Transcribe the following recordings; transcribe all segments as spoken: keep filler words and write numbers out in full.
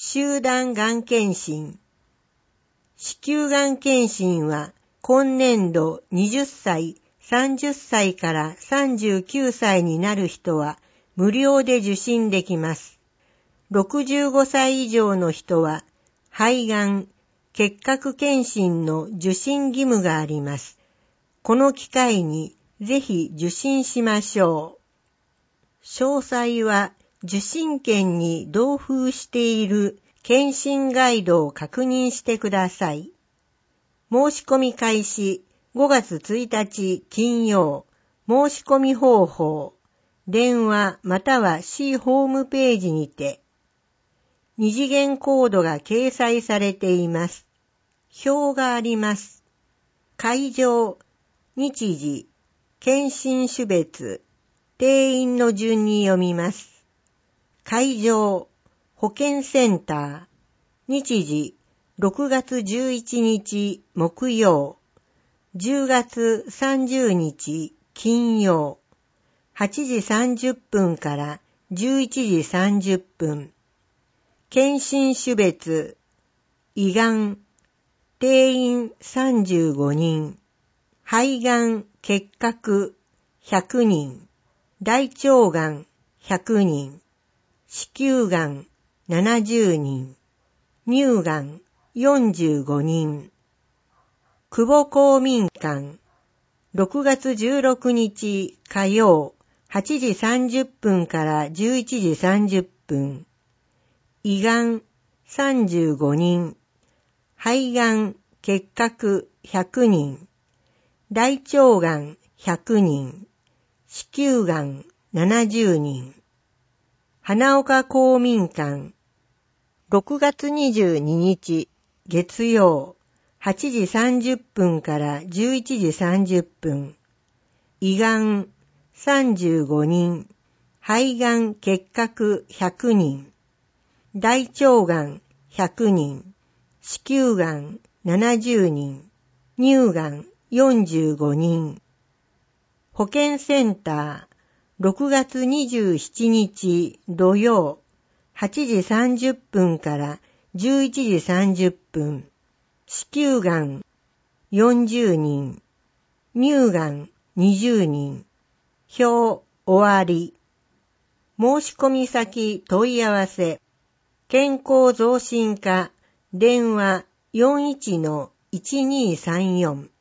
集団がん検診。子宮がん検診は今年度はたち、さんじゅっさいからさんじゅうきゅうさいになる人は無料で受診できます。ろくじゅうごさい以上の人は肺がん、結核検診の受診義務があります。この機会にぜひ受診しましょう。詳細は受診券に同封している検診ガイドを確認してください。申し込み開始ごがつついたち金曜。申し込み方法。電話または市ホームページにて。二次元コードが掲載されています。表があります。会場、日時、検診種別、定員の順に読みます。会場、保健センター、日時、ろくがつじゅういちにち木曜、じゅうがつさんじゅうにち金曜、はちじさんじゅっぷんからじゅういちじさんじゅっぷん。検診種別、胃がん、定員さんじゅうごにん、肺がん、結核ひゃくにん、大腸がんひゃくにん、子宮がんななじゅうにん、乳がんよんじゅうごにん。久保公民館、ろくがつじゅうろくにち火曜、はちじさんじゅっぷんからじゅういちじさんじゅっぷん。胃がんさんじゅうごにん、肺がん、結核ひゃくにん、大腸がんひゃくにん、子宮がんななじゅうにん。花岡公民館、ろくがつにじゅうににち月曜、はちじさんじゅっぷんからじゅういちじさんじゅっぷん。胃がんさんじゅうごにん、肺がん、結核ひゃくにん、大腸がんひゃくにん、子宮がんななじゅうにん、乳がんよんじゅうごにん。保健センター、ろくがつにじゅうしちにち土曜、はちじさんじゅっぷんからじゅういちじさんじゅっぷん。子宮がんよんじゅうにん、乳がんにじゅうにん。表終わり。申し込み先問い合わせ。健康増進課電話 よんいちのいちにさんよん。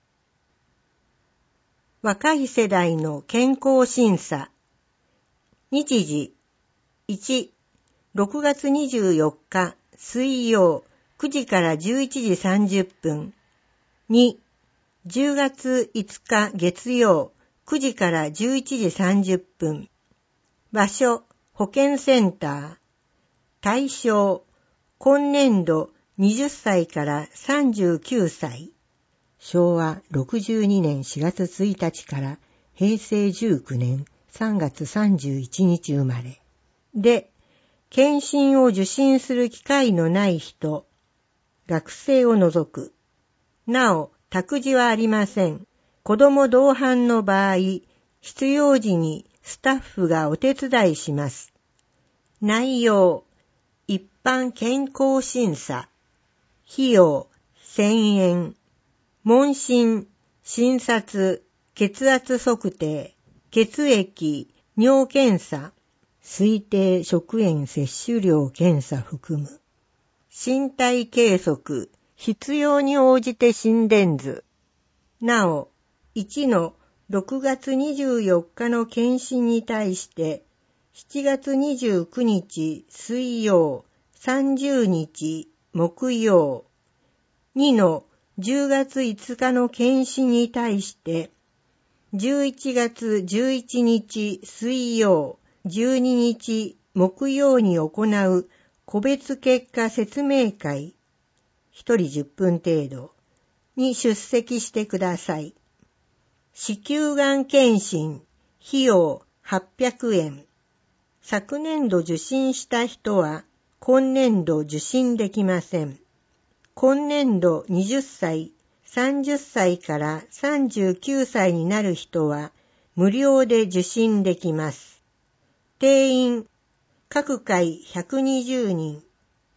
若い世代の健康審査。日時いち、ろくがつにじゅうよっか水曜くじからじゅういちじさんじゅっぷん。に、じゅうがついつか月曜くじからじゅういちじさんじゅっぷん。場所、保健センター。対象、今年度はたちからさんじゅうきゅうさい。しょうわろくじゅうにねんしがつついたちからへいせいじゅうきゅうねんさんがつさんじゅういちにち生まれ。で、検診を受診する機会のない人、学生を除く。なお、託児はありません。子供同伴の場合、必要時にスタッフがお手伝いします。内容、一般健康審査。費用、せんえん。問診、診察、血圧測定、血液、尿検査、推定食塩摂取量検査含む。身体計測、必要に応じて心電図。なお、いちのろくがつにじゅうよっかの検診に対して、しちがつにじゅうくにち水曜、さんじゅうにち木曜。にのじゅうがついつかの検診に対して、じゅういちがつじゅういちにち水曜、じゅうににち木曜に行う個別結果説明会、ひとりじゅっぷん程度に出席してください。子宮がん検診、費用はっぴゃくえん。昨年度受診した人は今年度受診できません。今年度はたち、さんじゅっさいからさんじゅうきゅうさいになる人は無料で受診できます。定員、各回ひゃくにじゅうにん、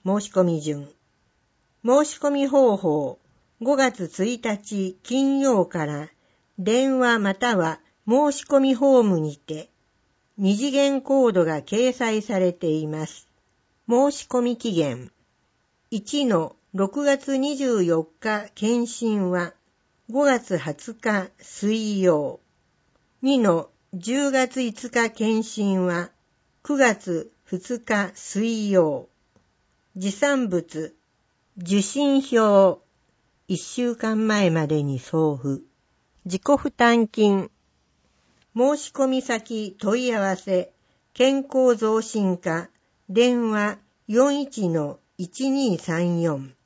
申し込み順。申し込み方法。ごがつついたち金曜から電話または申し込みフォームにて二次元コードが掲載されています。申し込み期限。いちのろくがつにじゅうよっか検診はごがつはつか水曜。にのじゅうがついつか検診はくがつふつか水曜。持参物。受診票。いっしゅうかんまえまでに送付。自己負担金。申し込み先問い合わせ。健康増進課。電話 よんいちのいちにさんよん。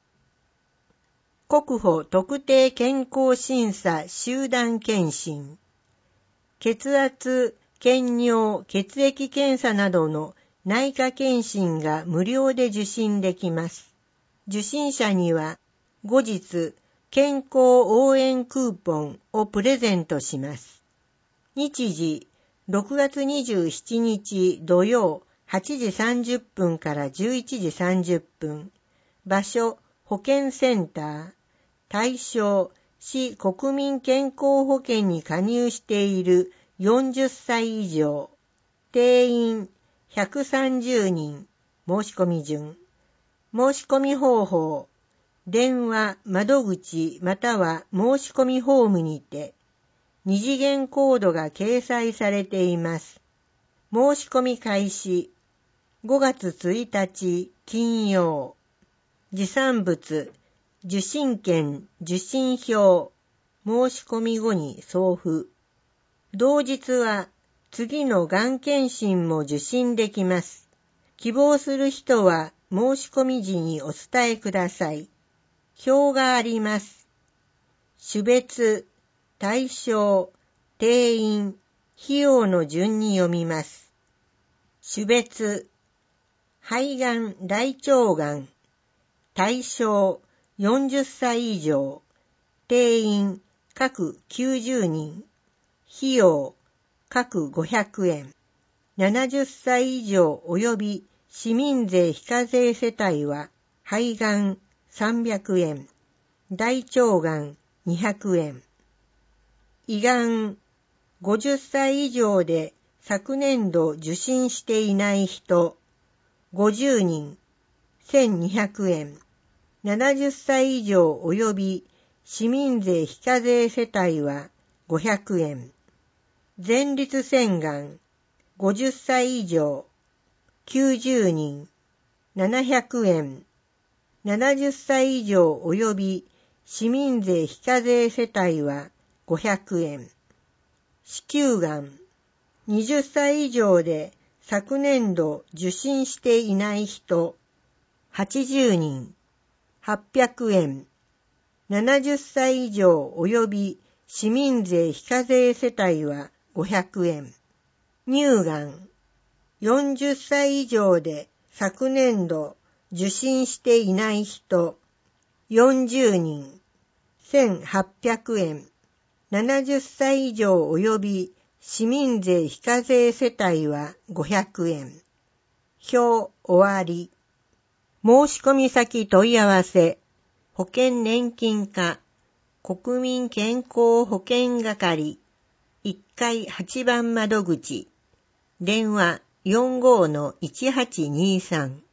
国保特定健康審査集団検診。血圧、検尿、血液検査などの内科検診が無料で受診できます。受診者には後日健康応援クーポンをプレゼントします。日時ろくがつにじゅうしちにち土曜はちじさんじゅっぷんからじゅういちじさんじゅっぷん。場所保健センター。対象市国民健康保険に加入しているよんじゅっさい以上。定員ひゃくさんじゅうにん。申し込み順。申し込み方法。電話、窓口または申し込みフォームにて二次元コードが掲載されています。申し込み開始。ごがつついたち金曜。持参物。受診券、受診票。申し込み後に送付。同日は次のがん検診も受診できます。希望する人は申し込み時にお伝えください。表があります。種別、対象、定員、費用の順に読みます。種別、肺がん、大腸がん。対象、よんじゅっさい以上。定員、各きゅうじゅうにん。費用、各ごひゃくえん。ななじゅっさい以上及び市民税非課税世帯は、肺がんさんびゃくえん。大腸がんにひゃくえん。胃がんごじゅっさい以上で昨年度受診していない人ごじゅうにんせんにひゃくえん。ななじゅっさい以上及び市民税非課税世帯はごひゃくえん。前立腺がんごじゅっさい以上きゅうじゅうにんななひゃくえん。ななじゅっさい以上及び市民税非課税世帯はごひゃくえん。子宮がんはたち以上で昨年度受診していない人はちじゅうにんはっぴゃくえん。ななじゅっさい以上及び市民税非課税世帯はごひゃくえん。乳がんよんじゅっさい以上で昨年度受診していない人よんじゅうにんせんはっぴゃくえん。ななじゅっさい以上及び市民税非課税世帯はごひゃくえん。表終わり。申し込み先問い合わせ。保険年金課国民健康保険係いっかいはちばん窓口。電話 よんごのいちはちにさん。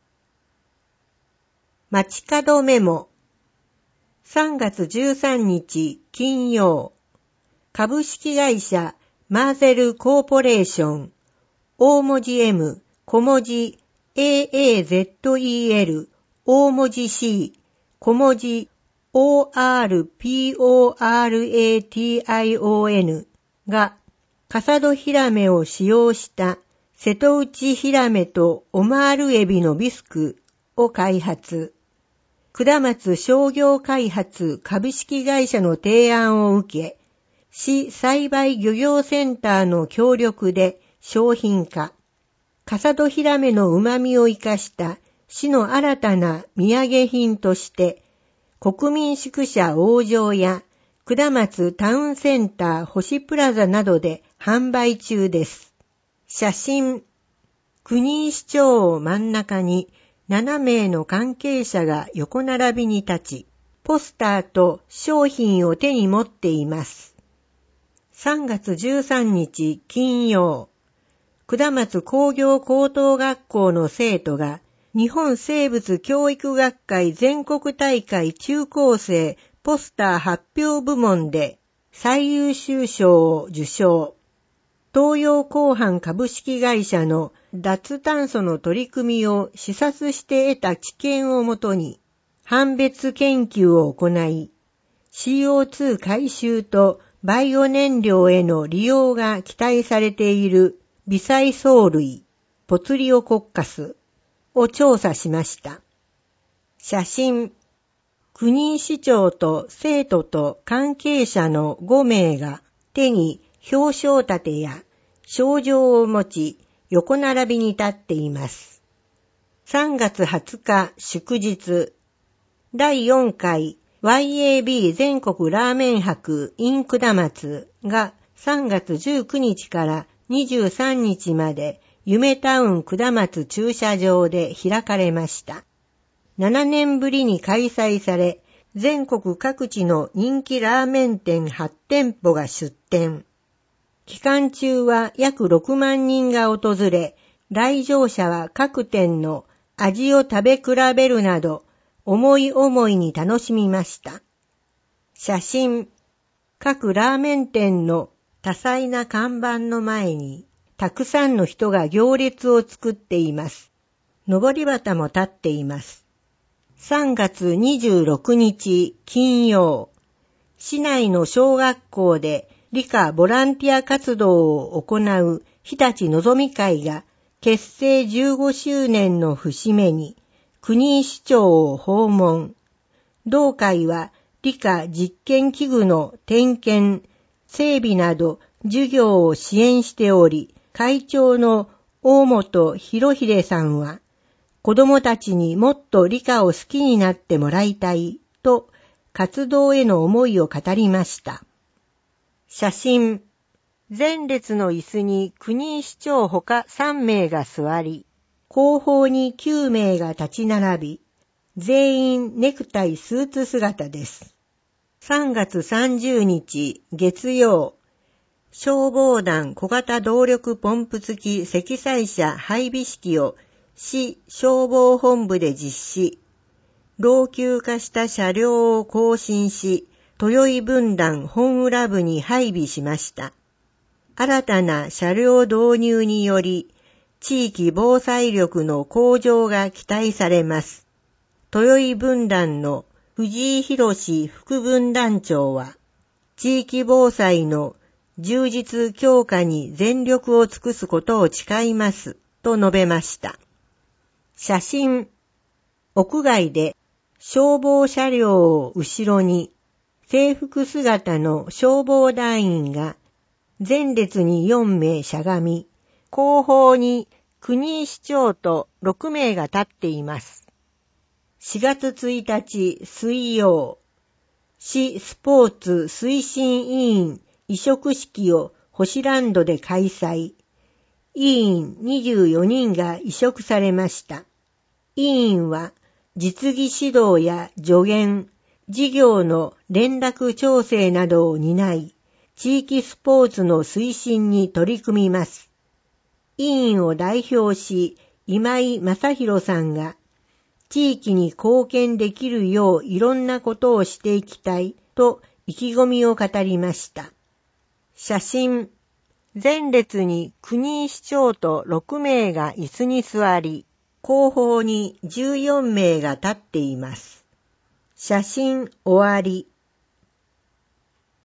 街角メモ。さんがつじゅうさんにち金曜。株式会社マーゼルコーポレーション。大文字 M、小文字 エーエーゼットイーエル、大文字 C、小文字 オーアールピーオーアールエーティーアイオーエヌ が笠戸ヒラメを使用した瀬戸内ヒラメとオマールエビのビスクを開発。下松商業開発株式会社の提案を受け、市栽培漁業センターの協力で商品化。笠戸ヒラメの旨味を生かした市の新たな土産品として、国民宿舎王城や下松タウンセンター星プラザなどで販売中です。写真。国井市長を真ん中にななめいの関係者が横並びに立ち、ポスターと商品を手に持っています。さんがつじゅうさんにち金曜、下松工業高等学校の生徒が日本生物教育学会全国大会中高生ポスター発表部門で最優秀賞を受賞。東洋鋼板株式会社の脱炭素の取り組みを視察して得た知見をもとに判別研究を行い、シーオーツー 回収とバイオ燃料への利用が期待されている微細藻類、ポツリオコッカスを調査しました。写真、国井市長と生徒と関係者のごめいが手に表彰盾や賞状を持ち横並びに立っています。さんがつはつか祝日、だいよんかい ワイエービー 全国ラーメン博 in 下松がさんがつじゅうくにちからにじゅうさんにちまで夢タウン下松駐車場で開かれました。ななねんぶりに開催され、全国各地の人気ラーメン店はちてんぽが出店。期間中は約ろくまんにんが訪れ、来場者は各店の味を食べ比べるなど、思い思いに楽しみました。写真、各ラーメン店の多彩な看板の前に、たくさんの人が行列を作っています。上り旗も立っています。さんがつにじゅうろくにち金曜、市内の小学校で理科ボランティア活動を行う日立のぞみ会が結成じゅうごしゅうねんの節目に国井市長を訪問。同会は理科実験器具の点検、整備など授業を支援しており、会長の大本博秀さんは、子供たちにもっと理科を好きになってもらいたいと活動への思いを語りました。写真、前列の椅子に国井市長ほかさんめいが座り、後方にきゅうめいが立ち並び、全員ネクタイスーツ姿です。さんがつさんじゅうにち月曜、消防団小型動力ポンプ付き積載車配備式を市消防本部で実施。老朽化した車両を更新し、豊井分団本浦部に配備しました。新たな車両導入により、地域防災力の向上が期待されます。豊井分団の藤井博副分団長は、地域防災の充実強化に全力を尽くすことを誓いますと述べました。写真、屋外で消防車両を後ろに制服姿の消防団員が前列によんめいしゃがみ、後方に国井市長とろくめいが立っています。しがつついたち水曜、市スポーツ推進委員委嘱式を星ランドで開催。委員にじゅうよにんが委嘱されました。委員は実技指導や助言、事業の連絡調整などを担い、地域スポーツの推進に取り組みます。委員を代表し、今井正弘さんが、地域に貢献できるよういろんなことをしていきたいと意気込みを語りました。写真、前列に国井市長とろくめいが椅子に座り、後方にじゅうよんめいが立っています。写真終わり。